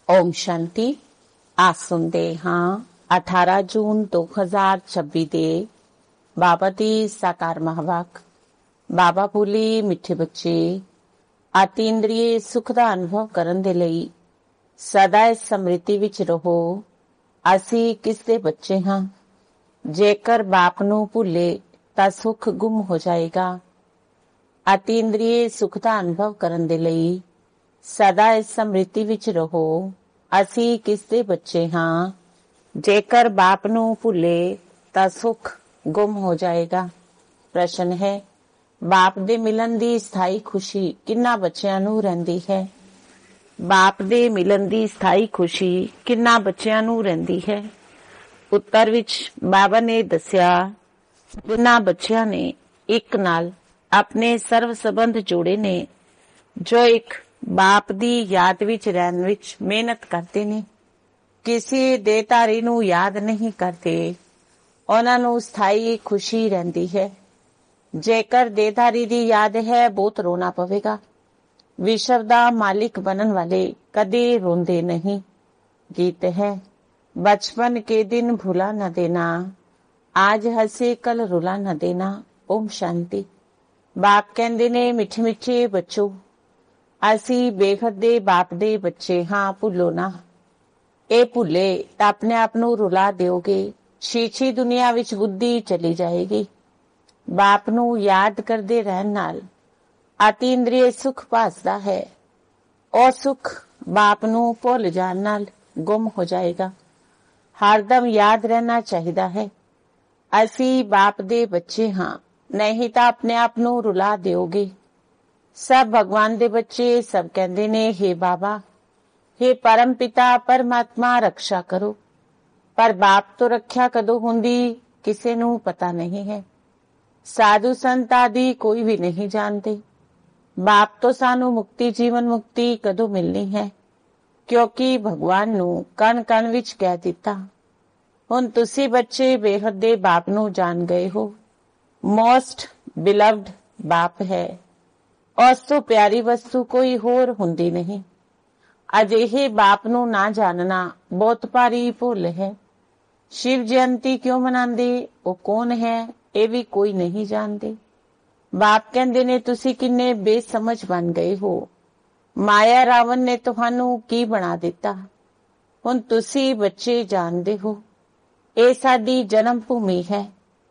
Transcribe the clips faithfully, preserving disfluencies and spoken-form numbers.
ओम शांति। आज सुनते हाँ अठारह जून दो हज़ार छब्बीस ਦੇ ਬਾਬਾ ਦੀ ਸਾਕਾਰ ਮਹਾਵਾਕ। ਬਾਬਾ ਬੋਲੇ, ਮਿੱਠੇ ਬੱਚੇ, ਅਤਿੰਦਰੀਏ ਸੁਖ ਦਾ ਅਨੁਭਵ ਕਰਨ ਦੇ ਲਈ ਸਦਾ ਇਸ ਸਮ੍ਰਿਤੀ ਵਿੱਚ ਰਹੋ। ਅਸੀਂ ਕਿਸ ਦੇ ਬੱਚੇ ਹਾਂ? ਜੇਕਰ ਬਾਪ ਨੂੰ ਭੁੱਲੇ ਤਾਂ ਸੁਖ ਗੁੰਮ ਹੋ ਜਾਏਗਾ। ਅਤਿੰਦਰੀਏ ਸੁਖ ਦਾ ਅਨੁਭਵ ਕਰਨ ਦੇ ਲਈ ਸਦਾ ਇਸ ਸਮ੍ਰਿਤੀ ਵਿੱਚ ਰਹੋ। ਅਸੀਂ ਕਿਸ ਦੇ ਬੱਚੇ ਹਾਂ? ਜੇਕਰ ਬਾਪ ਨੂੰ ਭੁੱਲੇ ਤਾਂ ਸੁਖ ਗੁੰਮ ਹੋ ਜਾਏਗਾ। ਪ੍ਰਸ਼ਨ ਹੈ, ਬਾਪ ਦੇ ਮਿਲਣ ਦੀ ਸਥਾਈ ਖੁਸ਼ੀ ਕਿੰਨਾ ਬੱਚਿਆਂ ਨੂੰ ਰਹਿੰਦੀ ਹੈ? ਬਾਪ ਦੇ ਮਿਲਣ ਦੀ ਸਥਾਈ ਖੁਸ਼ੀ ਕਿੰਨਾ ਬੱਚਿਆਂ ਨੂੰ ਰਹਿੰਦੀ ਹੈ? ਉੱਤਰ ਵਿੱਚ ਬਾਬਾ ਨੇ ਦੱਸਿਆ, ਜਿਨ੍ਹਾਂ ਬੱਚਿਆਂ ਨੇ ਇੱਕ ਨਾਲ ਆਪਣੇ ਸਰਵ ਸੰਬੰਧ ਜੋੜੇ ਨੇ, ਜੋ ਇੱਕ ਬਾਪ ਦੀ ਯਾਦ ਵਿੱਚ ਰਹਿਣ ਵਿੱਚ ਮਿਹਨਤ ਕਰਦੇ ਨੇ, ਕਿਸੇ ਦੇਹਧਾਰੀ ਨੂੰ ਯਾਦ ਨਹੀਂ ਕਰਦੇ, ਉਹਨਾਂ ਨੂੰ ਸਥਾਈ ਖੁਸ਼ੀ ਰਹਿੰਦੀ ਹੈ। ਜੇਕਰ ਦੇਹਧਾਰੀ ਦੀ ਯਾਦ ਹੈ, ਬਹੁਤ ਰੋਣਾ ਪਵੇਗਾ। ਵਿਸ਼ਵ ਦਾ ਮਾਲਿਕ ਬਣਨ ਵਾਲੇ ਕਦੇ ਰੋਂਦੇ ਨਹੀਂ। ਗੀਤ ਹੈ, ਬਚਪਨ ਕੇ ਦਿਨ ਭੁਲਾ ਨਾ ਦੇਣਾ, ਆਜ ਹਸੇ ਕੱਲ ਰੁਲਾ ਨਾ ਦੇਣਾ। ਓਮ ਸ਼ਾਂਤੀ। ਬਾਪ ਕਹਿੰਦੇ ਨੇ, ਮਿੱਠੇ ਮਿੱਠੇ ਬੱਚੋ, ਅਸੀਂ ਬੇਖਤ ਦੇ ਬਾਪ ਦੇ ਬੱਚੇ ਹਾਂ, ਭੁੱਲੋ ਨਾ। ਇਹ ਭੁੱਲੇ ਤਾਂ ਆਪਣੇ ਆਪ ਨੂੰ ਰੁਲਾ ਦਿਓਗੇ। ਛੀਛੀ ਦੁਨੀਆ ਵਿੱਚ ਬੁੱਧੀ ਚਲੀ ਜਾਏਗੀ। ਬਾਪ ਨੂੰ ਯਾਦ ਕਰਦੇ ਰਹਿਣ ਨਾਲ ਅਤਿੰਦਰੀਏ ਸੁਖ ਭਾਸਦਾ ਹੈ। ਉਹ ਸੁਖ ਬਾਪ ਨੂੰ ਭੁੱਲ ਜਾਣ ਨਾਲ ਗੁੰਮ ਹੋ ਜਾਏਗਾ। ਹਰਦਮ ਯਾਦ ਰਹਿਣਾ ਚਾਹੀਦਾ ਹੈ, ਅਸੀਂ ਬਾਪ ਦੇ ਬੱਚੇ ਹਾਂ, ਨਹੀਂ ਤਾਂ ਆਪਣੇ ਆਪ ਨੂੰ ਰੁਲਾ ਦਿਓਗੇ। ਸਭ ਭਗਵਾਨ ਦੇ ਬੱਚੇ ਸਭ ਕਹਿੰਦੇ ਨੇ, ਹੇ ਬਾਬਾ, ਹੇ ਪਰਮ ਪਿਤਾ ਪਰਮਾਤਮਾ, ਰੱਖਿਆ ਕਰੋ। ਪਰ ਬਾਪ ਤੋਂ ਰੱਖਿਆ ਕਦੋਂ ਹੁੰਦੀ ਕਿਸੇ ਨੂੰ ਪਤਾ ਨਹੀਂ ਹੈ। ਸਾਧੂ ਸੰਤ ਆਦਿ ਕੋਈ ਵੀ ਨਹੀਂ ਜਾਣਦੇ। ਬਾਪ ਤੋਂ ਸਾਨੂੰ ਮੁਕਤੀ, ਜੀਵਨ ਮੁਕਤੀ ਕਦੋਂ ਮਿਲਣੀ ਹੈ, ਕਿਉਂਕਿ ਭਗਵਾਨ ਨੂੰ ਕਣ ਕਣ ਵਿੱਚ ਕਹਿ ਦਿੱਤਾ। ਹੁਣ ਤੁਸੀਂ ਬੱਚੇ ਬੇਹੱਦ ਦੇ ਬਾਪ ਨੂੰ ਜਾਣ ਗਏ ਹੋ। ਮੋਸਟ ਬਿਲਵਡ ਬਾਪ ਹੈ। ਉਸ ਤੋਂ ਪਿਆਰੀ ਵਸਤੂ ਕੋਈ ਹੋਰ ਹੁੰਦੀ ਨਹੀਂ। ਅਜਿਹੇ ਬਾਪ ਨੂੰ ਨਾ ਜਾਣਨਾ ਬਹੁਤ ਭਾਰੀ ਭੁੱਲ ਹੈ। ਸ਼ਿਵ ਜਯੰਤੀ ਕਿਉਂ ਮਨਾਉਂਦੇ, ਉਹ ਕੌਣ ਹੈ, ਇਹ ਵੀ ਕੋਈ ਨਹੀਂ ਜਾਣਦੇ। ਬਾਪ ਕਹਿੰਦੇ ਨੇ, ਤੁਸੀਂ ਕਿੰਨੇ ਬੇਸਮਝ ਬਣ ਗਏ ਹੋ। ਮਾਇਆ ਰਾਵਣ ਨੇ ਤੁਹਾਨੂੰ ਕੀ ਬਣਾ ਦਿੱਤਾ। ਹੁਣ ਤੁਸੀਂ ਬੱਚੇ ਜਾਣਦੇ ਹੋ, ਇਹ ਸਾਡੀ ਜਨਮ ਭੂਮੀ ਹੈ।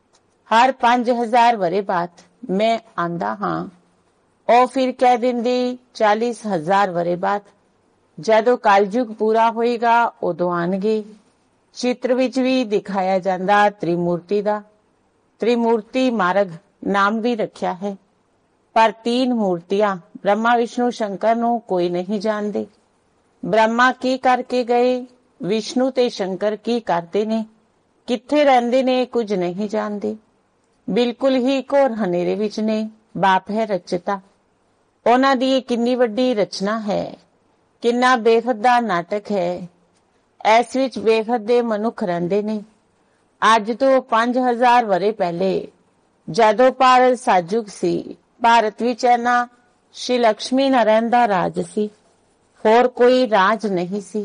ਹਰ ਪੰਜ ਹਜ਼ਾਰ ਵਰੇ ਬਾਅਦ ਮੈਂ ਆਂਦਾ ਹਾਂ। ਉਹ ਫਿਰ ਕਹਿ ਦਿੰਦੇ ਚਾਲੀਸ ਹਜ਼ਾਰ ਵਰੇ ਬਾਅਦ, ਜਦੋਂ ਕਲਯੁਗ ਪੂਰਾ ਹੋਏਗਾ ਉਦੋਂ ਆਣਗੇ। ਚਿੱਤਰ ਵਿੱਚ ਵੀ ਦਿਖਾਇਆ ਜਾਂਦਾ ਤ੍ਰਿਮੂਰਤੀ ਦਾ। ਤ੍ਰਿਮੂਰਤੀ ਮਾਰਗ ਨਾਮ ਵੀ ਰੱਖਿਆ ਹੈ, ਪਰ ਤੀਨ ਮੂਰਤੀਆਂ ਬ੍ਰਹਮਾ ਵਿਸ਼ਨੂੰ ਸ਼ੰਕਰ ਨੂੰ ਕੋਈ ਨਹੀਂ ਜਾਣਦੇ। ਬ੍ਰਹਮਾ ਕੀ ਕਰਕੇ ਗਏ, ਵਿਸ਼ਨੂੰ ਤੇ ਸ਼ੰਕਰ ਕੀ ਕਰਦੇ ਨੇ, ਕਿੱਥੇ ਰਹਿੰਦੇ ਨੇ, ਕੁਝ ਨਹੀਂ ਜਾਣਦੇ। ਬਿਲਕੁਲ ਹੀ ਘੋਰ ਹਨੇਰੇ ਵਿੱਚ ਨੇ। ਬਾਪ ਹੈ ਰਚਿਤਾ। ਉਹਨਾਂ ਦੀ ਇਹ ਕਿੰਨੀ ਵੱਡੀ ਰਚਨਾ ਹੈ, ਕਿੰਨਾ ਬੇਖਤ ਦਾ ਨਾਟਕ ਹੈ। ਇਸ ਵਿੱਚ ਬੇਖਤ ਦੇ ਮਨੁੱਖ ਰਹਿੰਦੇ ਨੇ। ਅੱਜ ਤੋਂ ਪੰਜ ਹਜ਼ਾਰ ਵਰੇ ਪਹਿਲੇ, ਜਦੋਂ ਭਾਰਤ ਸਾਜੁਗ ਸੀ, ਭਾਰਤ ਵਿੱਚ ਇਹਨਾਂ ਸ਼੍ਰੀ ਲక్ష్ਮੀ ਨਾਰਾਇਣ ਦਾ ਰਾਜ ਸੀ, ਹੋਰ ਕੋਈ ਰਾਜ ਨਹੀਂ ਸੀ।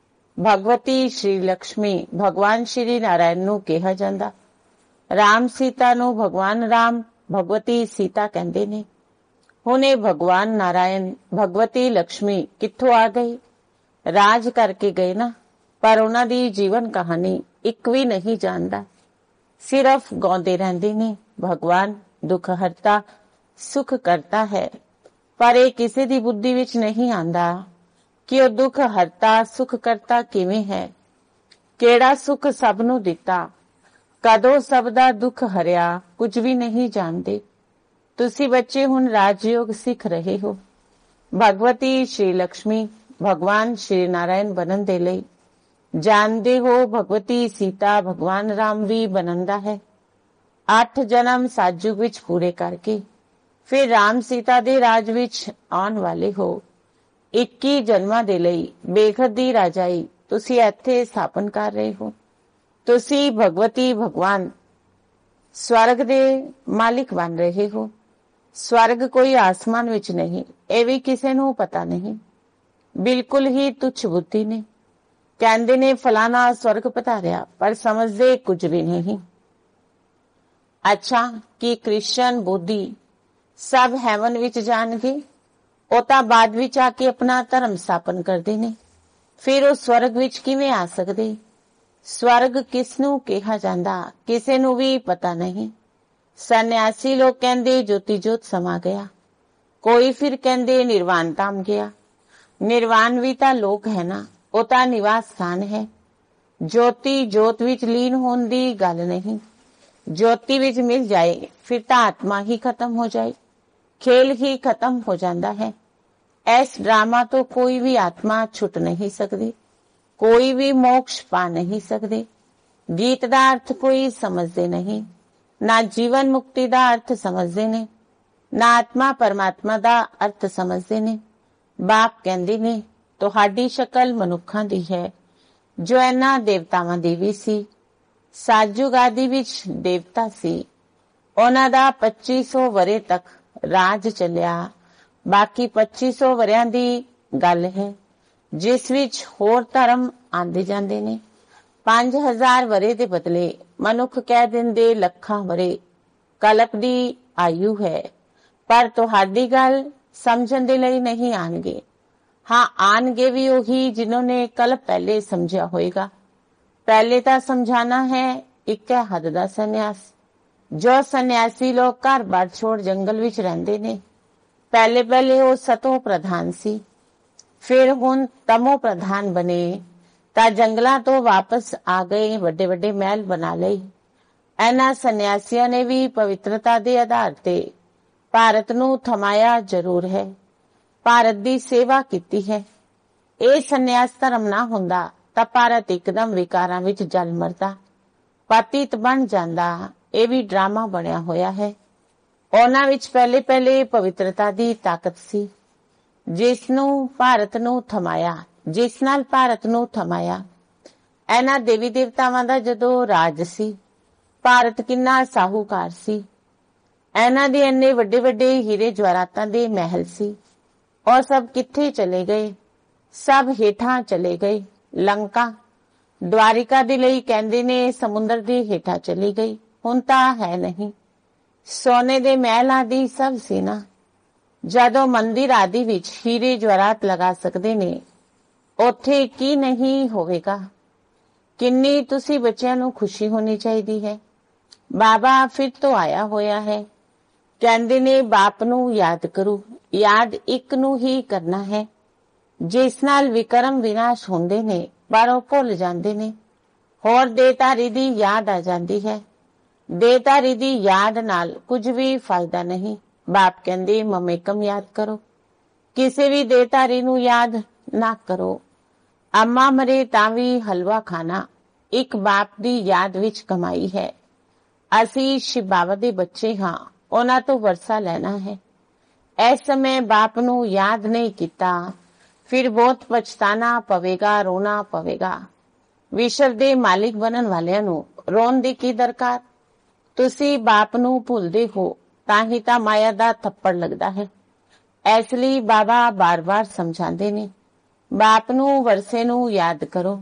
ਭਗਵਤੀ ਸ਼੍ਰੀ ਲక్ష్ਮੀ ਭਗਵਾਨ ਸ਼੍ਰੀ ਨਾਰਾਇਣ ਨੂੰ ਕਿਹਾ ਜਾਂਦਾ। ਰਾਮ ਸੀਤਾ ਨੂੰ ਭਗਵਾਨ ਰਾਮ, ਭਗਵਤੀ ਸੀਤਾ ਕਹਿੰਦੇ ਨੇ। ਹੁਣ ਇਹ ਭਗਵਾਨ ਨਾਰਾਇਣ, ਭਗਵਤੀ ਲక్ష్ਮੀ ਕਿੱਥੋਂ ਆ ਗਈ? ਰਾਜ ਕਰਕੇ ਗਏ ਨਾ, ਪਰ ਉਹਨਾਂ ਦੀ ਜੀਵਨ ਕਹਾਣੀ ਇੱਕ ਵੀ ਨਹੀਂ ਜਾਣਦਾ। ਸਿਰਫ ਗਾਉਂਦੇ ਰਹਿੰਦੇ ਨੇ, ਭਗਵਾਨ ਦੁੱਖ ਹਰਤਾ ਸੁਖ ਕਰਤਾ ਹੈ। ਪਰ ਇਹ ਕਿਸੇ ਦੀ ਬੁੱਧੀ ਵਿੱਚ ਨਹੀਂ ਆਂਦਾ ਕਿ ਉਹ ਦੁੱਖ ਹਰਤਾ ਸੁਖ ਕਰਤਾ ਕਿਵੇਂ ਹੈ, ਕਿਹੜਾ ਸੁਖ ਸਭ ਨੂੰ ਦਿੱਤਾ, ਕਦੋਂ ਸਭ ਦਾ ਦੁੱਖ ਹਰਿਆ, ਕੁਝ ਵੀ ਨਹੀਂ ਜਾਣਦੇ। ਤੁਸੀਂ ਬੱਚੇ ਹੁਣ ਰਾਜਯੋਗ ਸਿੱਖ ਰਹੇ ਹੋ। ਭਗਵਤੀ ਸ਼੍ਰੀ ਲక్ష్ਮੀ ਭਗਵਾਨ ਸ਼੍ਰੀ ਨਾਰਾਇਣ ਬਣਨ ਦੇ ਲਈ ਜਾਣਦੇ ਹੋ। ਭਗਵਤੀ ਸੀਤਾ ਭਗਵਾਨ ਰਾਮ ਵੀ ਬਣਨ ਦਾ ਹੈ। ਅੱਠ ਜਨਮ ਸਾਜੂਗ ਵਿੱਚ ਪੂਰੇ ਕਰਕੇ ਫਿਰ ਰਾਮ ਸੀਤਾ ਦੇ ਰਾਜ ਵਿੱਚ ਆਉਣ ਵਾਲੇ ਹੋ। ਇੱਕੀ ਜਨਮਾਂ ਦੇ ਲਈ ਬੇਖਤ ਦੀ ਰਾਜਾਈ ਤੁਸੀਂ ਇੱਥੇ ਸਥਾਪਨ ਕਰ ਰਹੇ ਹੋ। ਤੁਸੀਂ ਭਗਵਤੀ ਭਗਵਾਨ ਸਵਰਗ ਦੇ ਮਾਲਿਕ ਬਣ ਰਹੇ ਹੋ। ਸਵਰਗ ਕੋਈ ਆਸਮਾਨ ਵਿੱਚ ਨਹੀਂ, ਇਹ ਵੀ ਕਿਸੇ ਨੂੰ ਪਤਾ ਨਹੀਂ। ਬਿਲਕੁਲ ਹੀ ਤੁੱਛ ਬੁੱਧੀ ਨੇ। ਕਹਿੰਦੇ ਨੇ ਫਲਾਣਾ ਸਵਰਗ ਪਧਾਰਿਆ, ਪਰ ਸਮਝਦੇ ਕੁਝ ਵੀ ਨਹੀਂ। ਅੱਛਾ, ਕਿ ਕ੍ਰਿਸ਼ਨ ਬੋਧੀ ਸਭ ਹੈਵਨ ਵਿੱਚ ਜਾਣਗੇ? ਉਹ ਤਾਂ ਬਾਅਦ ਵਿੱਚ ਆ ਕੇ ਆਪਣਾ ਧਰਮ ਸਥਾਪਨ ਕਰਦੇ ਨੇ, ਫਿਰ ਉਹ ਸਵਰਗ ਵਿੱਚ ਕਿਵੇਂ ਆ ਸਕਦੇ? ਸਵਰਗ ਕਿਸ ਨੂੰ ਕਿਹਾ ਜਾਂਦਾ, ਕਿਸੇ ਨੂੰ ਵੀ ਪਤਾ ਨਹੀਂ। ਸੰਨਿਆਸੀ ਲੋਕ ਕਹਿੰਦੇ ਜੋਤੀ ਜੋਤ ਸਮਾ ਗਿਆ, ਕੋਈ ਫਿਰ ਕਹਿੰਦੇ ਨਿਰਵਾਣ ਧਾਮ ਗਿਆ। ਨਿਰਵਾਣ ਵੀ ਤਾਂ ਲੋਕ ਹੈ ਨਾ, ਉਹ ਤਾਂ ਨਿਵਾਸ ਸਥਾਨ ਹੈ। ਜੋਤੀ ਜੋਤ ਵਿੱਚ ਲੀਨ ਹੋਣ ਦੀ ਗੱਲ ਨਹੀਂ। ਜੋਤੀ ਵਿੱਚ ਮਿਲ ਜਾਏ ਫਿਰ ਤਾਂ ਆਤਮਾ ਹੀ ਖਤਮ ਹੋ ਜਾਏ, ਖੇਲ ਹੀ ਖਤਮ ਹੋ ਜਾਂਦਾ ਹੈ। ਇਸ ਡਰਾਮਾ ਤੋਂ ਕੋਈ ਵੀ ਆਤਮਾ ਛੁੱਟ ਨਹੀਂ ਸਕਦੀ, ਕੋਈ ਵੀ ਮੋਕਸ਼ ਪਾ ਨਹੀਂ ਸਕਦੇ। ਗੀਤ ਦਾ ਅਰਥ ਕੋਈ ਸਮਝਦੇ ਨਹੀਂ, ਨਾ ਜੀਵਨ ਮੁਕਤੀ ਦਾ ਅਰਥ ਸਮਝਦੇ ਨੇ, ਨਾ ਆਤਮਾ ਪਰਮਾਤਮਾ ਦਾ ਅਰਥ ਸਮਝਦੇ ਨੇ। ਬਾਪ ਕਹਿੰਦੇ ਨੇ ਤੁਹਾਡੀ ਸ਼ਕਲ ਮਨੁੱਖਾਂ ਦੀ ਹੈ, ਜੋ ਇਹਨਾਂ ਦੇਵਤਾਵਾਂ ਦੀ ਵੀ ਸੀ। ਸਾਜੂਗ ਆਦਿ ਵਿੱਚ ਦੇਵਤਾ ਸੀ, ਉਹਨਾਂ ਦਾ ਪੱਚੀ ਸੌ ਵਰੇ ਤੱਕ ਰਾਜ ਚੱਲਿਆ। ਬਾਕੀ ਪੱਚੀ ਸੌ ਵਰਿਆਂ ਦੀ ਗੱਲ ਹੈ, ਜਿਸ ਵਿੱਚ ਹੋਰ ਧਰਮ ਆਂਦੇ ਜਾਂਦੇ ਨੇ। ਪੰਜ ਹਜ਼ਾਰ ਵਰੇ ਦੇ ਬਦਲੇ ਮਨੁੱਖ ਕਹਿ ਦਿੰਦੇ ਲੱਖਾਂ ਵਰੇ ਕਲਪ ਦੀ ਆਯੂ ਹੈ, ਪਰ ਤੁਹਾਡੀ ਗੱਲ ਸਮਝਣ ਦੇ ਲਈ ਨਹੀਂ ਆਣਗੇ। ਹਾਂ, ਆਣਗੇ ਵੀ ਉਹੀ ਜਿਨ੍ਹਾਂ ਨੇ ਕਲਪ ਪਹਿਲੇ ਸਮਝਿਆ ਹੋਏਗਾ। ਪਹਿਲੇ ਤਾਂ ਸਮਝਾਣਾ ਹੈ ਇੱਕ ਹੈ ਹੱਦ ਦਾ ਸੰਨਿਆਸ। ਜੋ ਸੰਨਿਆਸੀ ਲੋਕ ਘਰ ਬਾਰ ਛੋੜ ਜੰਗਲ ਵਿੱਚ ਰਹਿੰਦੇ ਨੇ, ਪਹਿਲੇ ਪਹਿਲੇ ਉਹ ਸਤੋ ਪ੍ਰਧਾਨ ਸੀ, ਫਿਰ ਹੁਣ ਤਮੋ ਪ੍ਰਧਾਨ ਬਣੇ ਤਾਂ ਜੰਗਲਾਂ ਤੋਂ ਵਾਪਸ ਆ ਗਏ, ਵੱਡੇ ਵੱਡੇ ਮਹਿਲ ਬਣਾ ਲਏ। ਇਹਨਾਂ ਸੰਨਿਆਸੀਆਂ ਨੇ ਵੀ ਪਵਿੱਤਰਤਾ ਦੇ ਆਧਾਰ ਤੇ ਭਾਰਤ ਨੂੰ ਥਮਾਇਆ ਜ਼ਰੂਰ ਹੈ, ਭਾਰਤ ਦੀ ਸੇਵਾ ਕੀਤੀ ਹੈ। ਇਹ ਸੰਨਿਆਸ ਧਰਮ ਨਾ ਹੁੰਦਾ ਤਾਂ ਭਾਰਤ ਇੱਕਦਮ ਵਿਕਾਰਾਂ ਵਿੱਚ ਜਲ ਮਰਦਾ, ਪਤਿਤ ਬਣ ਜਾਂਦਾ। ਇਹ ਵੀ ਡਰਾਮਾ ਬਣਿਆ ਹੋਇਆ ਹੈ। ਉਹਨਾਂ ਵਿੱਚ ਪਹਿਲੇ ਪਹਿਲੇ ਪਵਿੱਤਰਤਾ ਦੀ ਤਾਕਤ ਸੀ, ਜਿਸ ਨੂੰ ਭਾਰਤ ਨੂੰ ਥਮਾਇਆ, ਜਿਸ ਨਾਲ ਭਾਰਤ ਨੂੰ ਥਮਾਇਆ। ਇਹਨਾਂ ਦੇਵੀ ਦੇਵਤਾਵਾਂ ਦਾ ਜਦੋਂ ਰਾਜ ਸੀ, ਭਾਰਤ ਕਿੰਨਾ ਸਾਹੂਕਾਰ ਸੀ। ਇਹਨਾਂ ਦੇ ਇੰਨੇ ਵੱਡੇ ਵੱਡੇ ਹੀਰੇ ਜਵਾਹਰਾਤਾਂ ਦੇ ਮਹਿਲ ਸੀ, ਔਰ ਸਭ ਕਿੱਥੇ ਚਲੇ ਗਏ? ਸਭ ਹੇਠਾਂ ਚਲੇ ਗਏ। ਲੰਕਾ ਦਵਾਰਿਕਾ ਦੇ ਲਈ ਕਹਿੰਦੇ ਨੇ ਸਮੁੰਦਰ ਦੇ ਹੇਠਾਂ ਚਲੀ ਗਈ, ਹੁਣ ਤਾਂ ਹੈ ਨਹੀਂ। ਸੋਨੇ ਦੇ ਮਹਿਲ ਆਦਿ ਸਭ ਸੀ ਨਾ। ਜਦੋਂ ਮੰਦਿਰ ਆਦਿ ਵਿੱਚ ਹੀਰੇ ਜਵਾਹਰਾਤ ਲਗਾ ਸਕਦੇ ਨੇ, ਉੱਥੇ ਕੀ ਨਹੀਂ ਹੋਵੇਗਾ? ਕਿੰਨੀ ਤੁਸੀਂ ਬੱਚਿਆਂ ਨੂੰ ਖੁਸ਼ੀ ਹੋਣੀ ਚਾਹੀਦੀ ਹੈ। ਬਾਬਾ ਫਿਰ ਤੋਂ ਆਇਆ ਹੋਇਆ ਹੈ। ਕਹਿੰਦੇ ਨੇ ਬਾਪ ਨੂੰ ਯਾਦ ਕਰੋ। ਯਾਦ ਇੱਕ ਨੂੰ ਹੀ ਕਰਨਾ ਹੈ, ਜਿਸ ਨਾਲ ਵਿਕਰਮ ਵਿਨਾਸ਼ ਹੁੰਦੇ ਨੇ, ਪਰ ਉਹ ਭੁੱਲ ਜਾਂਦੇ ਨੇ। ਹੋਰ ਦੇਹਧਾਰੀ ਦੀ ਯਾਦ ਆ ਜਾਂਦੀ ਹੈ। ਦੇਹਧਾਰੀ ਦੀ ਯਾਦ ਨਾਲ ਕੁਝ ਵੀ ਫਾਇਦਾ ਨਹੀਂ। ਬਾਪ ਕਹਿੰਦੇ ਮਮੇਕਮ ਯਾਦ ਕਰੋ, ਕਿਸੇ ਵੀ ਦੇਹਧਾਰੀ ਨੂੰ ਯਾਦ ਨਾ ਕਰੋ। ਅੰਮਾ ਮਰੇ ਤਾਂ ਵੀ ਹਲਵਾ ਖਾਣਾ ਇੱਕ ਬਾਪ ਦੀ ਯਾਦ ਵਿੱਚ ਕਮਾਈ ਹੈ। ਅਸੀਂ ਸ਼ਿਵ ਬਾਬਾ ਦੇ ਬੱਚੇ ਹਾਂ, ਉਹਨਾਂ ਤੋਂ ਵਰਸਾ ਲੈਣਾ ਹੈ। ਇਸ ਸਮੇਂ ਬਾਪ ਨੂੰ ਯਾਦ ਨਹੀਂ ਕੀਤਾ, ਫਿਰ ਬਹੁਤ ਪਛਤਾਣਾ ਪਵੇਗਾ, ਰੋਣਾ ਪਵੇਗਾ। ਵਿਸ਼ਵ ਦੇ ਮਾਲਿਕ ਬਣਨ ਵਾਲਿਆਂ ਨੂੰ ਰੋਣ ਦੀ ਕੀ ਦਰਕਾਰ? ਤੁਸੀਂ ਬਾਪ ਨੂੰ ਭੁੱਲਦੇ ਹੋ ਤਾਂ ਹੀ ਤਾਂ ਮਾਇਆ ਦਾ ਥੱਪੜ ਲੱਗਦਾ ਹੈ। ਇਸ ਲਈ ਬਾਬਾ ਬਾਰ-ਬਾਰ ਸਮਝਾਉਂਦੇ ਨੇ, ਬਾਪ ਨੂੰ ਵਰਸੇ ਨੂੰ ਯਾਦ ਕਰੋ।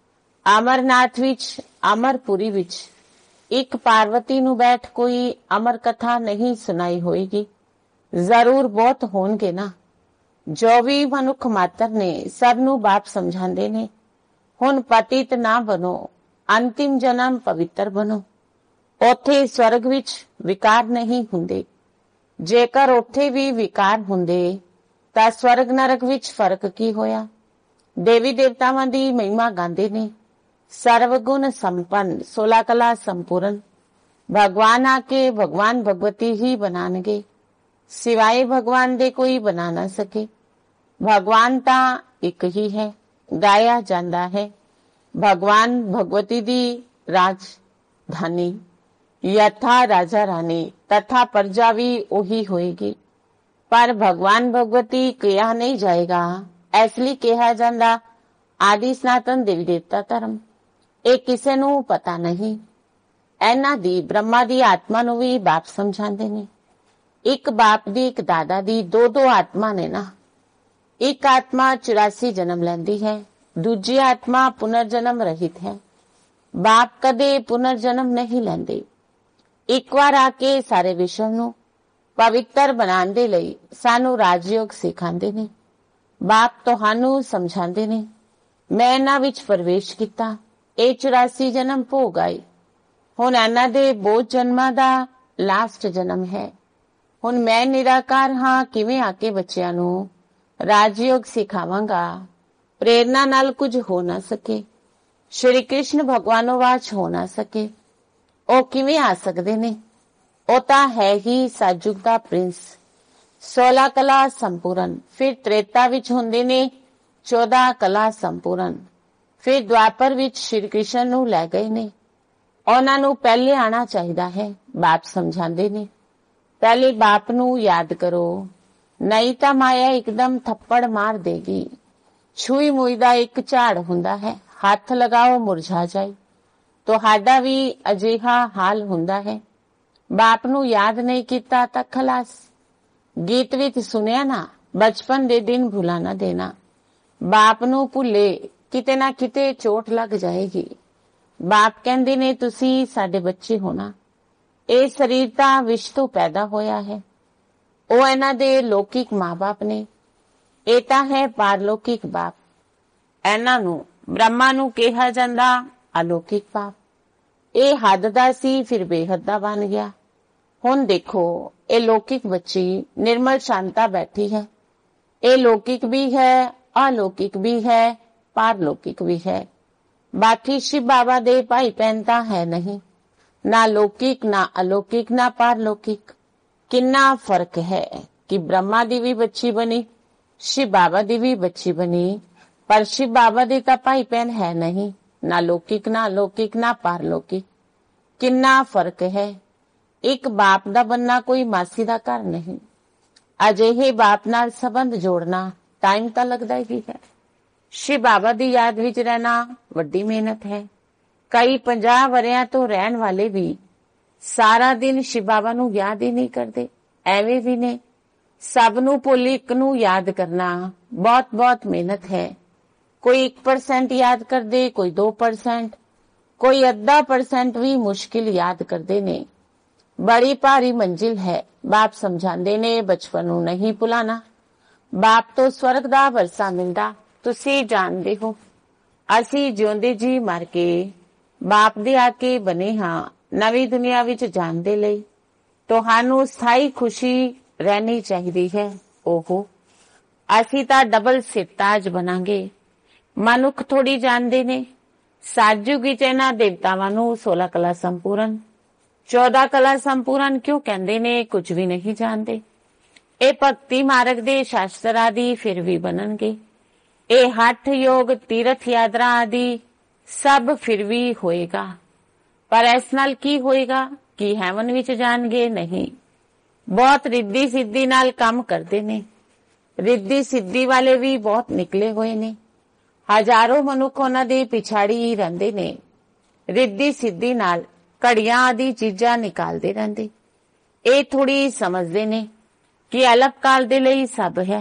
ਅਮਰਨਾਥ ਵਿੱਚ, ਅਮਰਪੁਰੀ ਵਿੱਚ ਇੱਕ ਪਾਰਵਤੀ ਨੂੰ ਬੈਠ ਕੋਈ ਅਮਰ ਕਥਾ ਨਹੀਂ ਸੁਣਾਈ ਹੋਏਗੀ। ਜ਼ਰੂਰ ਬਹੁਤ ਹੋਣਗੇ ਨਾ। ਜੋ ਵੀ ਮਨੁੱਖ ਮਾਤਰ ਨੇ, ਸਭ ਨੂੰ ਬਾਪ ਸਮਝਾਉਂਦੇ ਨੇ, ਹੁਣ ਪਤਿਤ ਨਾ ਬਣੋ, ਅੰਤਿਮ ਜਨਮ ਪਵਿੱਤਰ ਬਣੋ। ਉੱਥੇ ਸਵਰਗ ਵਿੱਚ ਵਿਕਾਰ ਨਹੀਂ ਹੁੰਦੇ। ਜੇਕਰ ਉੱਥੇ ਵੀ ਵਿਕਾਰ ਹੁੰਦੇ ਤਾਂ ਸਵਰਗ ਨਰਕ ਵਿੱਚ ਫਰਕ ਕੀ ਹੋਇਆ? ਦੇਵੀ ਦੇਵਤਾਵਾਂ ਦੀ ਮਹਿਮਾ ਗਾਉਂਦੇ ਨੇ, ਸਰਵਗੁਣ ਸੰਪੰਨ, ਸੋਲਾ ਕਲਾ ਸੰਪੂਰਨ। ਭਗਵਾਨ ਆ ਕੇ ਭਗਵਾਨ ਭਗਵਤੀ ਹੀ ਬਣਾਣਗੇ, ਸਿਵਾਏ ਭਗਵਾਨ ਦੇ ਕੋਈ ਬਣਾ ਨਾ ਸਕੇ। ਭਗਵਾਨ ਤਾਂ ਇੱਕ ਹੀ ਹੈ, ਗਾਇਆ ਜਾਂਦਾ ਹੈ। ਭਗਵਾਨ ਭਗਵਤੀ ਦੀ ਰਾਜਧਾਨੀ, ਯਥਾ ਰਾਜਾ ਰਾਣੀ ਤਥਾ ਪ੍ਰਜਾ ਵੀ ਉਹੀ ਹੋਏਗੀ। ਪਰ ਭਗਵਾਨ ਭਗਵਤੀ ਕਿਹਾ ਨਹੀਂ ਜਾਏਗਾ, ਇਸ ਲਈ ਕਿਹਾ ਜਾਂਦਾ ਆਦਿ ਸਨਾਤਨ ਦੇਵੀ ਦੇਵਤਾ ਧਰਮ। ਇਹ ਕਿਸੇ ਨੂੰ ਪਤਾ ਨਹੀਂ। ਇਹਨਾਂ ਦੀ ਬ੍ਰਹਮਾ ਦੀ ਆਤਮਾ ਨੂੰ ਵੀ ਬਾਪ ਸਮਝਾਉਂਦੇ ਨੇ। ਇੱਕ ਬਾਪ ਦੀ, ਇੱਕ ਦਾਦਾ ਦੀ, ਦੋ ਦੋ ਆਤਮਾ ਨੇ ਨਾ। एक आत्मा चौरासी जन्म लैंदी है, दूजी आत्मा पुनर्जन्म रहित है। बाप कदे पुनर्जन्म नहीं लैंदे। एक बार आके सारे विश्व ਨੂੰ ਪਵਿੱਤਰ ਬਣਾਉਣ ਦੇ ਲਈ ਸਾਨੂੰ ਰਾਜਯੋਗ ਸਿਖਾਉਂਦੇ ਨੇ। ਬਾਪ ਤੁਹਾਨੂੰ ਸਮਝਾਉਂਦੇ ਨੇ। ਮੈਂ ਇਹਨਾਂ ਵਿੱਚ ਪ੍ਰਵੇਸ਼ ਕੀਤਾ, ਇਹ ਚੁਰਾਸੀ ਜਨਮ ਭੋਗ ਆਏ। ਹੁਣ ਇਹਨਾਂ ਦੇ ਬਹੁਤ ਜਨਮਾਂ ਦਾ ਲਾਸਟ ਜਨਮ ਹੈ। ਹੁਣ ਮੈਂ ਨਿਰਾਕਾਰ ਹਾਂ, ਕਿਵੇਂ ਆ ਕੇ ਬੱਚਿਆਂ ਨੂੰ ਰਾਜਯੋਗ ਸਿਖਾਵਾਂਗਾ। ਪ੍ਰੇਰਨਾ ਨਾਲ ਕੁਝ ਹੋ ਨਾ ਸਕੇ, ਸ਼੍ਰੀ ਕ੍ਰਿਸ਼ਨ ਭਗਵਾਨੋਵਾਚ ਹੋ ਨਾ ਸਕੇ। ਉਹ ਕਿਵੇਂ ਆ ਸਕਦੇ ਨੇ? ਉਹ ਤਾਂ ਹੈ ਹੀ ਸਾਜੁਗ ਦਾ ਪ੍ਰਿੰਸ, ਸੋਲਾਂ ਕਲਾ ਸੰਪੂਰਨ। ਫਿਰ ਤ੍ਰੇਤਾ ਵਿੱਚ ਹੁੰਦੇ ਨੇ ਚੌਦਾਂ ਕਲਾ ਸੰਪੂਰਨ। ਫਿਰ ਦੁਆਪਰ ਵਿੱਚ ਸ਼੍ਰੀ ਕ੍ਰਿਸ਼ਨ ਨੂੰ ਲੈ ਗਏ ਨੇ। ਉਹਨਾਂ ਨੂੰ ਪਹਿਲੇ ਆਣਾ ਚਾਹੀਦਾ ਹੈ। ਬਾਪ ਸਮਝਾਉਂਦੇ ਨੇ ਪਹਿਲੇ ਬਾਪ ਨੂੰ ਯਾਦ ਕਰੋ, ਨਹੀਂ ਤਾਂ ਮਾਇਆ ਇੱਕਦਮ ਥੱਪੜ ਮਾਰ ਦੇਗੀ। ਛੂਈ ਮੂਈ ਦਾ ਇੱਕ ਝਾੜ ਹੁੰਦਾ ਹੈ, ਹੱਥ ਲਗਾਓ ਮੁਰਝਾ ਜਾਏ। ਤੁਹਾਡਾ ਵੀ ਅਜਿਹਾ ਹਾਲ ਹੁੰਦਾ ਹੈ। ਬਾਪ ਨੂੰ ਯਾਦ ਨਹੀਂ ਕੀਤਾ ਤਾਂ ਖਲਾਸ। ਗੀਤ ਵਿੱਚ ਸੁਣਿਆ ਨਾ, ਬਚਪਨ ਦੇ ਦਿਨ ਭੁਲਾ ਨਾ ਦੇਣਾ। ਬਾਪ ਨੂੰ ਭੁੱਲੇ ਕਿਤੇ ਨਾ ਕਿਤੇ ਚੋਟ ਲੱਗ ਜਾਏਗੀ। ਬਾਪ ਕਹਿੰਦੇ ਨੇ ਤੁਸੀਂ ਸਾਡੇ ਬੱਚੇ ਹੋਣਾ। ਇਹ ਸਰੀਰ ਤਾਂ ਵਿਸ਼ ਤੋਂ ਪੈਦਾ ਹੋਇਆ ਹੈ। ਉਹ ਇਹਨਾਂ ਦੇ ਲੌਕਿਕ ਮਾਂ-ਬਾਪ ਨੇ, ਇਹ ਤਾਂ ਹੈ ਪਾਰਲੌਕਿਕ ਬਾਪ। ਇਹਨਾਂ ਨੂੰ ਬ੍ਰਹਮਾ ਨੂੰ ਕਿਹਾ ਜਾਂਦਾ ਅਲੌਕਿਕ ਬਾਪ। ਇਹ ਹੱਦ ਦਾ ਸੀ, ਫਿਰ ਬੇਹੱਦ ਦਾ ਬਣ ਗਿਆ। ਹੁਣ ਦੇਖੋ ਇਹ ਲੌਕਿਕ ਬੱਚੀ ਨਿਰਮਲ ਸ਼ਾਂਤਾ ਬੈਠੀ ਹੈ। ਇਹ ਲੌਕਿਕ ਵੀ ਹੈ, ਅਲੌਕਿਕ ਵੀ ਹੈ, ਪਾਰਲੌਕਿਕ ਵੀ ਹੈ। ਬਾਕੀ ਸ਼ਿਵ ਬਾਬਾ ਦੇ ਭਾਈ ਭੈਣ ਤਾਂ ਹੈ ਨਹੀਂ, ਨਾ ਲੌਕਿਕ ਨਾ ਅਲੌਕਿਕ ਨਾ ਪਾਰਲੌਕਿਕ। ਕਿੰਨਾ ਫਰਕ ਹੈ ਕਿ ਬ੍ਰਹਮਾ ਦੀ ਵੀ ਬੱਚੀ ਬਣੀ, ਸ਼ਿਵ ਬਾਬਾ ਦੀ ਵੀ ਬੱਚੀ ਬਣੀ, ਪਰ ਸ਼ਿਵ ਬਾਬਾ ਦੇ ਤਾਂ ਭਾਈ ਭੈਣ ਹੈ ਨਹੀਂ, ਨਾ ਲੌਕਿਕ ਨਾ ਅਲੌਕਿਕ ਨਾ ਪਾਰਲੌਕਿਕ। ਕਿੰਨਾ ਫਰਕ ਹੈ। ਇੱਕ ਬਾਪ ਦਾ ਬੰਨਾ ਕੋਈ ਮਾਸੀ ਦਾ ਘਰ ਨਹੀਂ। ਅਜਿਹੇ ਬਾਪ ਨਾਲ ਸੰਬੰਧ ਜੋੜਨਾ ਟਾਈਮ ਤਾਂ ਲੱਗਦਾ ਹੀ ਹੈ। ਸ਼ਿਵ ਬਾਬਾ ਦੀ ਯਾਦ ਵਿੱਚ ਰਹਿਣਾ ਵੱਡੀ ਮਿਹਨਤ ਹੈ। ਕਈ ਪੰਜਾਹ ਵਰਿਆਂ ਤੋਂ ਰਹਿਣ ਵਾਲੇ ਵੀ ਸਾਰਾ ਦਿਨ ਸ਼ਿਵ ਬਾਬਾ ਨੂੰ ਯਾਦ ਹੀ ਨਹੀਂ ਕਰਦੇ। ਐਵੇਂ ਵੀ ਨੇ। ਸਭ ਨੂੰ ਭੁੱਲ ਇੱਕ ਨੂੰ ਯਾਦ ਕਰਨਾ ਬਹੁਤ ਬਹੁਤ ਮਿਹਨਤ ਹੈ। ਕੋਈ ਇੱਕ ਪਰਸੈਂਟ ਯਾਦ ਕਰਦੇ, ਕੋਈ ਦੋ ਪਰਸੈਂਟ, ਕੋਈ ਅੱਧਾ ਪਰਸੈਂਟ ਵੀ ਮੁਸ਼ਕਿਲ ਯਾਦ ਕਰਦੇ ਨੇ। ਬੜੀ ਭਾਰੀ ਮੰਜ਼ਿਲ ਹੈ। ਬਾਪ ਸਮਝਾਉਂਦੇ ਨੇ ਬਚਪਨ ਨੂੰ ਨਹੀਂ ਭੁਲਾਣਾ। ਬਾਪ ਤੋਂ ਸਵਰਗ ਦਾ ਵਰਸਾ ਮਿਲਦਾ, ਤੁਸੀਂ ਜਾਣਦੇ ਹੋ। ਅਸੀਂ ਜਿਉਂਦੇ ਜੀ ਮਰ ਕੇ ਬਾਪ ਦੇ ਆ ਕੇ ਬਣੇ ਹਾਂ ਨਵੀਂ ਦੁਨੀਆ ਵਿੱਚ ਜਾਣ ਦੇ ਲਈ। ਤੁਹਾਨੂੰ ਸਥਾਈ ਖੁਸ਼ੀ ਰਹਿਣੀ ਚਾਹੀਦੀ ਹੈ। ਉਹ ਅਸੀਂ ਤਾਂ ਡਬਲ ਸਿਰਤਾਜ ਬਣਾਂਗੇ। ਮਨੁੱਖ ਥੋੜੀ ਜਾਣਦੇ ਨੇ। ਸਾਜੂਗ ਵਿੱਚ ਇਹਨਾਂ ਦੇਵਤਾਵਾਂ ਨੂੰ ਸੋਲਾਂ ਕਲਾ ਸੰਪੂਰਨ, ਚੌਦਾਂ ਕਲਾ ਸੰਪੂਰਨ ਕਿਉਂ ਕਹਿੰਦੇ ਨੇ? ਕੁਝ ਵੀ ਨਹੀਂ ਜਾਣਦੇ। ਇਹ ਭਗਤੀ ਮਾਰਗ ਦੇ ਸ਼ਾਸਤਰ ਆਦਿ ਫਿਰ ਵੀ ਬਣਨਗੇ। ਇਹ ਹੱਠ ਯੋਗ, ਤੀਰਥ ਯਾਤਰਾ ਆਦਿ ਸਭ ਫਿਰ ਵੀ ਹੋਏਗਾ। ਪਰ ਇਸ ਨਾਲ ਕੀ ਹੋਏਗਾ ਕਿ ਹੈਵਨ ਵਿੱਚ ਜਾਣਗੇ? ਨਹੀਂ। ਬਹੁਤ ਰਿੱਧੀ ਸਿੱਧੀ ਨਾਲ ਕੰਮ ਕਰਦੇ ਨੇ। ਰਿੱਧੀ ਸਿੱਧੀ ਵਾਲੇ ਵੀ ਬਹੁਤ ਨਿਕਲੇ ਹੋਏ ਨੇ। ਹਜ਼ਾਰੋਂ ਮਨੁੱਖ ਉਹਨਾਂ ਦੇ ਪਿਛਾੜੀ ਹੀ ਰਹਿੰਦੇ ਨੇ। ਰਿੱਧੀ ਸਿੱਧੀ ਨਾਲ ਘੜੀਆਂ ਆਦਿ ਚੀਜ਼ਾਂ ਨਿਕਾਲਦੇ ਰਹਿੰਦੇ। ਇਹ ਥੋੜੀ ਸਮਝਦੇ ਨੇ ਕਿ ਅਲਪ ਕਾਲ ਦੇ ਲਈ ਸਭ ਹੈ।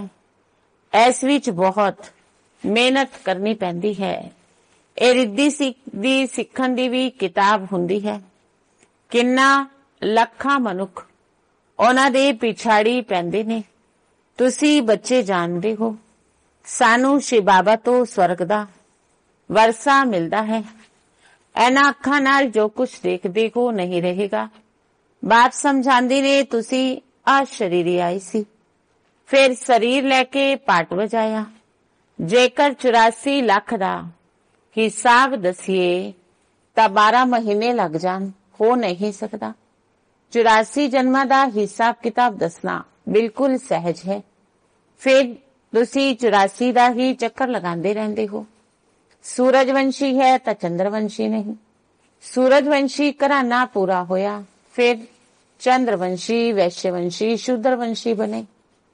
ਇਸ ਵਿੱਚ ਬਹੁਤ ਮਿਹਨਤ ਕਰਨੀ ਪੈਂਦੀ ਹੈ। ਇਹ ਰਿੱਧੀ ਸਿੱਧੀ ਸਿੱਖਣ ਦੀ ਵੀ ਕਿਤਾਬ ਹੁੰਦੀ ਹੈ। ਕਿੰਨਾ ਲੱਖਾਂ ਮਨੁੱਖ ਉਹਨਾਂ ਦੇ ਪਿਛਾੜੀ ਪੈਂਦੇ ਨੇ। ਤੁਸੀਂ ਬੱਚੇ ਜਾਣਦੇ ਹੋ, ਸਾਨੂੰ ਸ਼ਿਵ ਬਾਬਾ ਤੋਂ ਸਵਰਗ ਦਾ ਵਰਸਾ ਮਿਲਦਾ ਹੈ। ਇਹਨਾਂ ਅੱਖਾਂ ਨਾਲ ਜੋ ਕੁਝ ਦੇਖਦੇ ਹੋ ਨਹੀਂ ਰਹੇਗਾ। ਬਾਪ ਸਮਝਾਉਂਦੇ ਨੇ ਤੁਸੀਂ ਆ ਸ਼ਰੀਰੀ ਆਈ ਸੀ, ਫਿਰ ਸਰੀਰ ਲੈ ਕੇ ਪਾਟ ਵਜਾਇਆ। ਜੇਕਰ ਚੁਰਾਸੀ ਲੱਖ ਦਾ ਹਿਸਾਬ ਦਸੀਏ ਤਾਂ ਬਾਰਾਂ ਮਹੀਨੇ ਲੱਗ ਜਾਣ, ਹੋ ਨਹੀਂ ਸਕਦਾ। ਚੁਰਾਸੀ ਜਨਮਾਂ ਦਾ ਹਿਸਾਬ ਕਿਤਾਬ ਦੱਸਣਾ ਬਿਲਕੁਲ ਸਹਿਜ ਹੈ। ਫਿਰ ਤੁਸੀਂ ਚੁਰਾਸੀ ਦਾ ਹੀ ਚੱਕਰ ਲਗਾਉਂਦੇ ਰਹਿੰਦੇ ਹੋ। ਸੂਰਜਵੰਸ਼ੀ ਹੈ ਤਾਂ ਚੰਦਰਵੰਸ਼ੀ ਨਹੀਂ। ਸੂਰਜਵੰਸ਼ੀ ਘਰਾਣਾ ਪੂਰਾ ਹੋਇਆ, ਫਿਰ ਚੰਦਰਵੰਸ਼ੀ, ਵੈਸ਼ਯਵੰਸ਼ੀ, ਸ਼ੂਦਰਵੰਸ਼ੀ ਬਣੇ।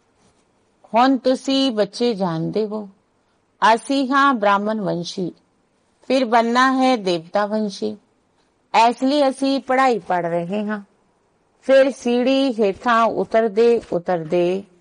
ਹੁਣ ਤੁਸੀਂ ਬੱਚੇ ਜਾਣਦੇ ਹੋ, ਅਸੀਂ ਹਾਂ ਬ੍ਰਾਹਮਣ ਵੰਸ਼ੀ, ਫਿਰ ਬਣਨਾ ਹੈ ਦੇਵਤਾ ਵੰਸ਼ੀ। ਇਸ ਲਈ ਅਸੀਂ ਪੜ੍ਹਾਈ ਪੜ੍ਹ ਰਹੇ ਹਾਂ। ਫਿਰ ਸੀੜੀ ਹੇਠਾਂ ਉਤਰਦੇ ਉਤਰਦੇ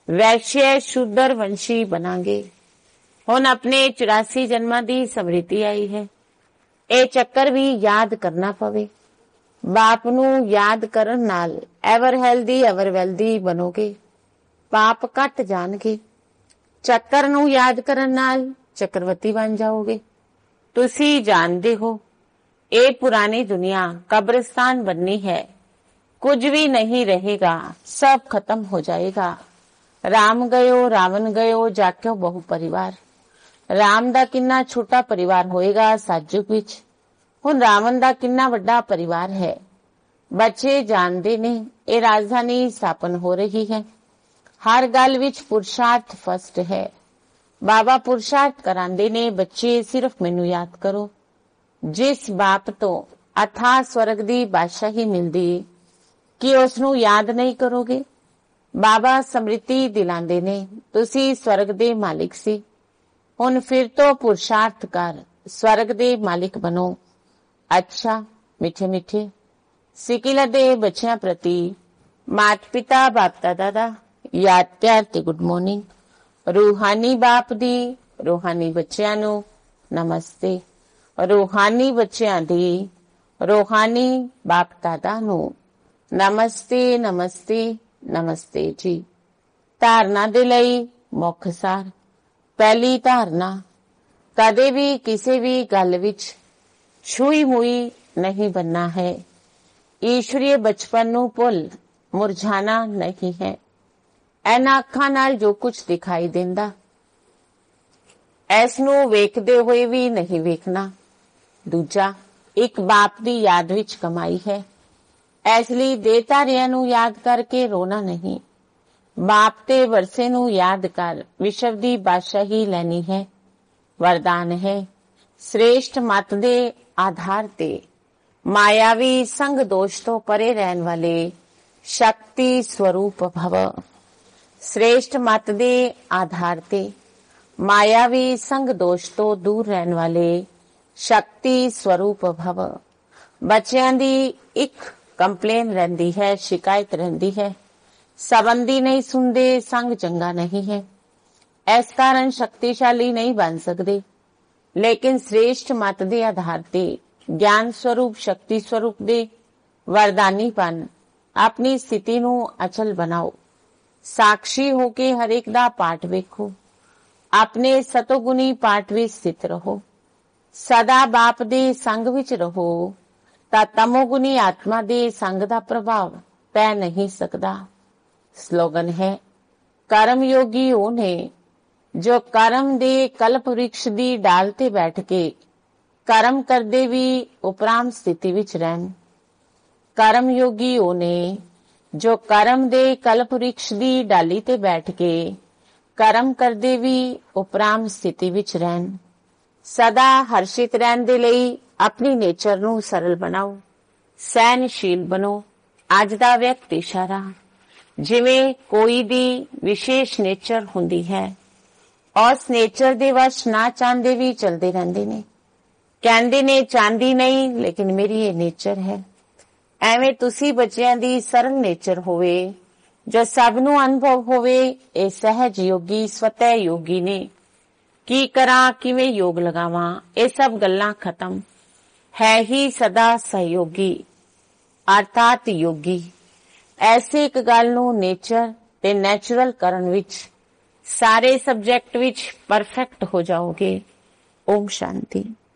ਵੈਸ਼ਯ ਸ਼ੂਦਰ ਵੰਸ਼ੀ ਬਣਾਂਗੇ। ਹੁਣ ਆਪਣੇ ਚੁਰਾਸੀ ਜਨਮਾਂ ਦੀ ਸਮ੍ਰਿਤੀ ਆਈ ਹੈ। ਇਹ ਚੱਕਰ ਵੀ ਯਾਦ ਕਰਨਾ ਪਵੇ। ਬਾਪ ਨੂੰ ਯਾਦ ਕਰਨ ਨਾਲ ਐਵਰ ਹੈਲਦੀ ਐਵਰ ਵੈਲਦੀ ਬਣੋਗੇ, ਪਾਪ ਘਟ ਜਾਣਗੇ। ਚੱਕਰ ਨੂੰ ਯਾਦ ਕਰਨ ਨਾਲ ਚੱਕਰਵਤੀ ਬਣ ਜਾਓਗੇ। ਤੁਸੀਂ ਜਾਣਦੇ ਹੋ ਇਹ ਪੁਰਾਣੀ ਦੁਨੀਆ ਕਬਰਿਸਤਾਨ बननी है। कुछ भी नहीं रहेगा, सब खत्म हो जाएगा। राम गयो रावण गयो जाक्यो बहु परिवार। राम ਦਾ ਕਿੰਨਾ ਛੋਟਾ ਪਰਿਵਾਰ ਹੋਏਗਾ ਸਤਜੁਗ ਵਿੱਚ, ਹੁਣ ਰਾਵਣ ਦਾ ਕਿੰਨਾ ਵੱਡਾ ਪਰਿਵਾਰ ਹੈ। ਬੱਚੇ ਜਾਣਦੇ ਨੇ ਇਹ ਰਾਜਧਾਨੀ ਸਥਾਪਨ ਹੋ ਰਹੀ ਹੈ। ਹਰ ਗੱਲ ਵਿੱਚ ਪੁਰਸ਼ਾਰਥ ਫਸਟ ਹੈ। ਬਾਬਾ ਪੁਰਸ਼ਾਰਥ ਕਰਾਂਦੇ ਨੇ, ਬੱਚੇ ਸਿਰਫ ਮੈਨੂੰ ਯਾਦ ਕਰੋ। ਜਿਸ ਬਾਪ ਤੋਂ ਅਥਾਹ ਸਵਰਗ ਦੀ ਬਾਦਸ਼ਾਹੀ ਮਿਲਦੀ, ਕਿ ਉਸ ਨੂੰ ਯਾਦ ਨਹੀਂ ਕਰੋਗੇ। ਬਾਬਾ ਸਮ੍ਰਿਤੀ ਦਿਲਾਂਦੇ ਨੇ, ਤੁਸੀਂ ਸਵਰਗ ਦੇ ਮਾਲਿਕ ਸੀ, ਹੁਣ ਫਿਰ ਤੋਂ ਪੁਰਸ਼ਾਰਥ ਕਰ ਸਵਰਗ ਦੇ ਮਾਲਿਕ ਬਣੋ। ਅੱਛਾ ਮਿੱਠੇ ਮਿੱਠੇ ਸਿਕਿਲ ਦੇ ਬੱਚਿਆਂ ਪ੍ਰਤੀ ਮਾਤਾ ਪਿਤਾ ਬਾਪ ਦਾਦਾ ਦਾ ਯਾਦ ਪਿਆਰ ਤੇ ਗੁੱਡ ਮਾਰਨਿੰਗ। ਰੂਹਾਨੀ ਬਾਪ ਦੀ ਰੂਹਾਨੀ ਬੱਚਿਆਂ ਨੂੰ ਨਮਸਤੇ। ਰੂਹਾਨੀ ਬੱਚਿਆਂ ਦੀ ਰੂਹਾਨੀ ਬਾਪ ਦਾਦਾ ਨੂੰ ਨਮਸਤੇ ਨਮਸਤੇ ਨਮਸਤੇ ਜੀ। ਧਾਰਨਾ ਦੇ ਲਈ ਮੁੱਖ ਸਾਰ। ਪਹਿਲੀ ਧਾਰਨਾ, ਕਦੇ ਵੀ ਕਿਸੇ ਵੀ ਗੱਲ ਵਿੱਚ ਛੂਈ ਮੁਈ ਨਹੀਂ बनना है। ਈਸ਼ਵਰੀ ਬਚਪਨ ਨੂੰ ਭੁੱਲ ਮੁਰਝਾਣਾ ਨਹੀਂ ਹੈ। ਇਹਨਾਂ ਅੱਖਾਂ ਨਾਲ ਜੋ ਕੁਝ ਦਿਖਾਈ ਦਿੰਦਾ, ਇਸ ਨੂੰ ਵੇਖਦੇ ਹੋਏ ਵੀ ਨਹੀਂ ਵੇਖਣਾ। ਦੂਜਾ, ਇੱਕ ਬਾਪ ਦੀ ਯਾਦ ਵਿੱਚ ਕਮਾਈ ਹੈ, ਇਸ ਲਈ ਦੇਹਧਾਰੀਆਂ ਨੂੰ ਯਾਦ ਕਰਕੇ ਰੋਣਾ ਨਹੀਂ। ਬਾਪ ਤੇ ਵਰਸੇ ਨੂੰ ਯਾਦ ਕਰ ਵਿਸ਼ਵ ਦੀ ਬਾਦਸ਼ਾਹੀ ਲੈਣੀ ਹੈ। ਵਰਦਾਨ ਹੈ, श्रेष्ठ मत ਦੇ ਆਧਾਰ ਤੇ ਮਾਇਆਵੀ ਸੰਗ ਦੋਸ਼ ਤੋਂ ਪਰੇ ਰਹਿਣ ਵਾਲੇ ਸ਼ਕਤੀ ਸਰੂਪ ਭਵ। श्रेष्ठ मत ਦੇ ਆਧਾਰ ਤੇ ਮਾਇਆਵੀ ਸੰਗ ਦੋਸ਼ ਤੋਂ ਦੂਰ ਰਹਿਣ ਵਾਲੇ ਸ਼ਕਤੀ ਸਰੂਪ ਭਵ। ਬੱਚਿਆਂ ਦੀ ਇੱਕ ਕੰਪਲੇਨ ਰਹਿੰਦੀ ਹੈ, ਸ਼ਿਕਾਇਤ ਰਹਿੰਦੀ ਹੈ, ਸੰਬੰਧੀ ਨਹੀਂ ਸੁਣਦੇ, ਸੰਗ ਚੰਗਾ ਨਹੀਂ ਹੈ। ਇਸ ਕਾਰਨ ਸ਼ਕਤੀਸ਼ਾਲੀ ਨਹੀਂ ਬਣ ਸਕਦੇ। ਲੇਕਿਨ श्रेष्ठ मत ਦੇ ਆਧਾਰ ਤੇ ਗਿਆਨ ਸਰੂਪ ਸ਼ਕਤੀ ਸਰੂਪ ਦੇ ਵਰਦਾਨੀਪਨ ਆਪਣੀ ਸਥਿਤੀ ਨੂੰ ਅਚਲ ਬਣਾਓ। ਸਾਖੀ ਹੋ ਕੇ ਹਰੇਕ ਦਾ ਪਾਠ ਵੇਖੋ। ਆਪਣੇ ਸਤੋਗੁਣੀ ਪਾਠ ਵਿੱਚ ਸਥਿਤ ਰਹੋ। ਸਦਾ ਬਾਪ ਦੇ ਸੰਗ ਵਿੱਚ ਰਹੋ ਤਾਂ ਤਮੋਗੁਣੀ ਆਤਮਾ ਦੇ ਸੰਗ ਦਾ ਪ੍ਰਭਾਵ ਪੈ ਨਹੀਂ ਸਕਦਾ। ਸਲੋਗਨ ਹੈ, ਕਰਮ ਯੋਗੀ ਉਹ ਨੇ ਜੋ ਕਰਮ ਦੇ ਕਲਪ ਵ੍ਰਿਕਸ਼ ਦੀ ਡਾਲ ਤੇ ਬੈਠ ਕੇ ਕਰਮ ਕਰਦੇ ਵੀ ਉਪਰਾਮ ਸਥਿਤੀ ਵਿੱਚ ਰਹਿਣ। ਕਰਮ ਯੋਗੀ ਉਹ ਨੇ ਜੋ ਕਰਮ ਦੇ ਕਲਪ ਵ੍ਰਿਕਸ਼ ਦੀ ਡਾਲੀ ਤੇ ਬੈਠ ਕੇ ਕਰਮ ਕਰਦੇ ਵੀ ਉਪਰਾਮ ਸਥਿਤੀ ਵਿੱਚ ਰਹਿਣ। ਸਦਾ ਹਰਸ਼ਿਤ ਰਹਿਣ ਦੇ ਲਈ ਆਪਣੀ ਨੇਚਰ ਨੂੰ ਸਰਲ ਬਣਾਓ, ਸਹਿਨਸ਼ੀਲ ਬਣੋ। ਅੱਜ ਦਾ ਵਿਅਕਤ ਇਸ਼ਾਰਾ, ਜਿਵੇਂ ਕੋਈ ਦੀ ਵਿਸ਼ੇਸ਼ ਨੇਚਰ ਹੁੰਦੀ ਹੈ, ਉਸ ਨੇਚਰ ਦੇ ਵਸ਼ ਨਾ ਚਾਹੁੰਦੇ ਵੀ ਚਲਦੇ ਰਹਿੰਦੇ ਨੇ। ਕਹਿੰਦੇ ਨੇ ਚਾਹੁੰਦੀ ਨਹੀਂ, ਲੇਕਿਨ ਮੇਰੀ ਇਹ ਨੇਚਰ ਹੈ। ਐਵੇਂ ਤੁਸੀਂ ਬੱਚਿਆਂ ਦੀ ਸਰਲ ਨੇਚਰ ਹੋਵੇ ਜੋ ਸਭ ਨੂੰ ਅਨੁਭਵ ਹੋਵੇ। ਇਹ ਸਹਿਜ ਯੋਗੀ ਸਵਤੈ ਯੋਗੀ ਨੇ। ਕੀ ਕਰਾਂ, ਕਿਵੇਂ ਯੋਗ ਲਗਾਵਾਂ, ਇਹ ਸਭ ਗੱਲਾਂ ਖਤਮ। ਹੈ ਹੀ ਸਦਾ ਸਹਿਯੋਗੀ ਅਰਥਾਤ ਯੋਗੀ। ਐਸੇ ਇੱਕ ਗੱਲ ਨੂੰ ਨੇਚਰ ਤੇ ਨੈਚੁਰਲ ਕਰਨ ਵਿੱਚ ਸਾਰੇ ਸਬਜੈਕਟ ਵਿੱਚ ਪਰਫੈਕਟ ਹੋ ਜਾਓਗੇ। ਓਮ ਸ਼ਾਂਤੀ।